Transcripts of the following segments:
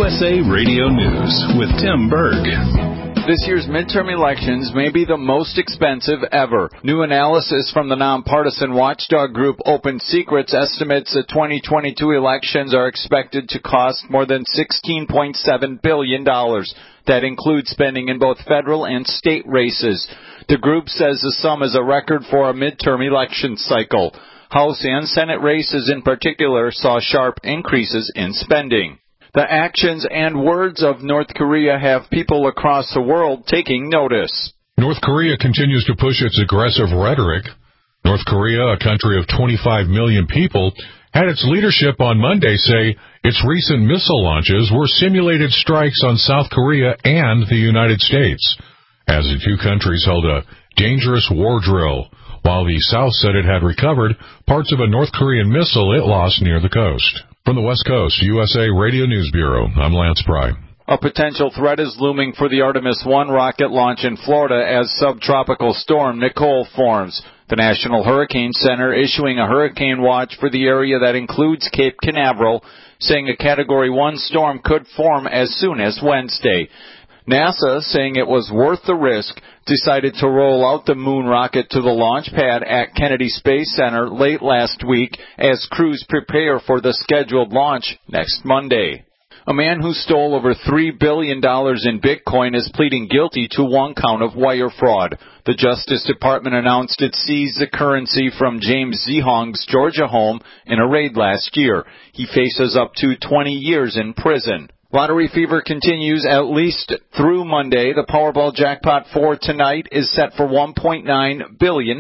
USA Radio News with Tim Berg. This year's midterm elections may be the most expensive ever. New analysis from the nonpartisan watchdog group Open Secrets estimates the 2022 elections are expected to cost more than $16.7 billion. That includes spending in both federal and state races. The group says the sum is a record for a midterm election cycle. House and Senate races in particular saw sharp increases in spending. The actions and words of North Korea have people across the world taking notice. North Korea continues to push its aggressive rhetoric. North Korea, a country of 25 million people, had its leadership on Monday say its recent missile launches were simulated strikes on South Korea and the United States, as the two countries held a dangerous war drill, while the South said it had recovered parts of a North Korean missile it lost near the coast. From the West Coast, USA Radio News Bureau, I'm Lance Pry. A potential threat is looming for the Artemis 1 rocket launch in Florida as subtropical storm Nicole forms. The National Hurricane Center issuing a hurricane watch for the area that includes Cape Canaveral, saying a Category 1 storm could form as soon as Wednesday. NASA, saying it was worth the risk, decided to roll out the moon rocket to the launch pad at Kennedy Space Center late last week as crews prepare for the scheduled launch next Monday. A man who stole over $3 billion in Bitcoin is pleading guilty to one count of wire fraud. The Justice Department announced it seized the currency from James Zehong's Georgia home in a raid last year. He faces up to 20 years in prison. Lottery fever continues at least through Monday. The Powerball jackpot for tonight is set for $1.9 billion.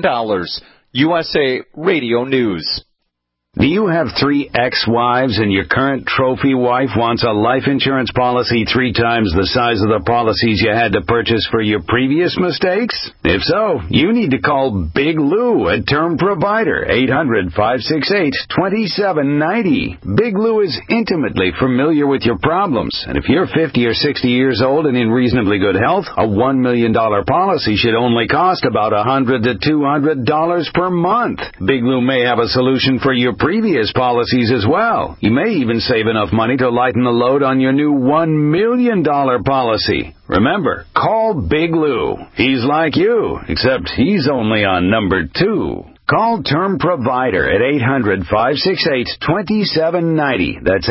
USA Radio News. Do you have 3 ex-wives and your current trophy wife wants a life insurance policy 3 times the size of the policies you had to purchase for your previous mistakes? If so, you need to call Big Lou at Term Provider, 800-568-2790. Big Lou is intimately familiar with your problems, and if you're 50 or 60 years old and in reasonably good health, a $1 million policy should only cost about $100 to $200 per month. Big Lou may have a solution for your previous policies as well. You may even save enough money to lighten the load on your new $1 million policy. Remember, call Big Lou. He's like you, except he's only on number 2. Call Term Provider at 800-568-2790. That's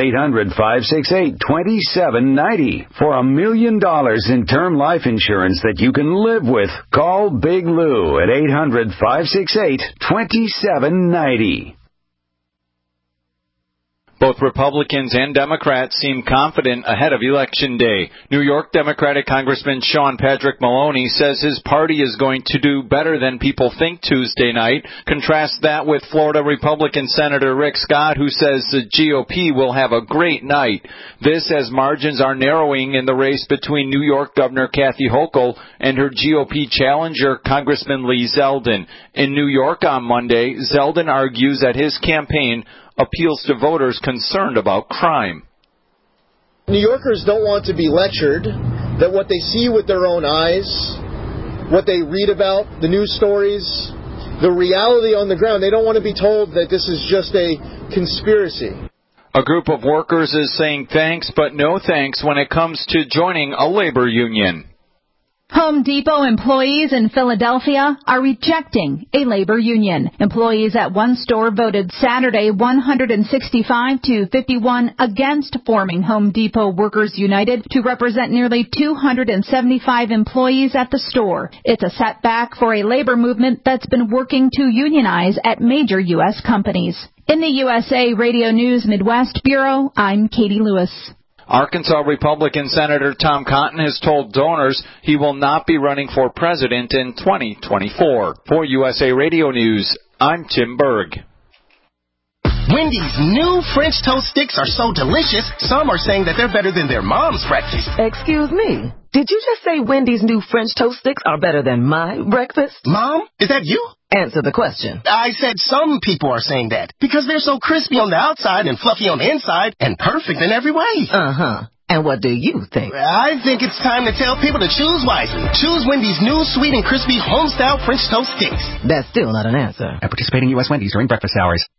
800-568-2790. For $1 million in term life insurance that you can live with, call Big Lou at 800-568-2790. Both Republicans and Democrats seem confident ahead of Election Day. New York Democratic Congressman Sean Patrick Maloney says his party is going to do better than people think Tuesday night. Contrast that with Florida Republican Senator Rick Scott, who says the GOP will have a great night. This as margins are narrowing in the race between New York Governor Kathy Hochul and her GOP challenger, Congressman Lee Zeldin. In New York on Monday, Zeldin argues that his campaign appeals to voters concerned about crime. New Yorkers don't want to be lectured, that what they see with their own eyes, what they read about, the news stories, the reality on the ground, they don't want to be told that this is just a conspiracy. A group of workers is saying thanks but no thanks when it comes to joining a labor union. Home Depot employees in Philadelphia are rejecting a labor union. Employees at one store voted Saturday 165 to 51 against forming Home Depot Workers United to represent nearly 275 employees at the store. It's a setback for a labor movement that's been working to unionize at major U.S. companies. In the USA Radio News Midwest Bureau, I'm Katie Lewis. Arkansas Republican Senator Tom Cotton has told donors he will not be running for president in 2024. For USA Radio News, I'm Tim Berg. Wendy's new French toast sticks are so delicious, some are saying that they're better than their mom's breakfast. Excuse me, did you just say Wendy's new French toast sticks are better than my breakfast? Mom, is that you? Answer the question. I said some people are saying that because they're so crispy on the outside and fluffy on the inside and perfect in every way. Uh-huh. And what do you think? I think it's time to tell people to choose wisely. Choose Wendy's new sweet and crispy home-style French toast sticks. That's still not an answer. At participating U.S. Wendy's during breakfast hours.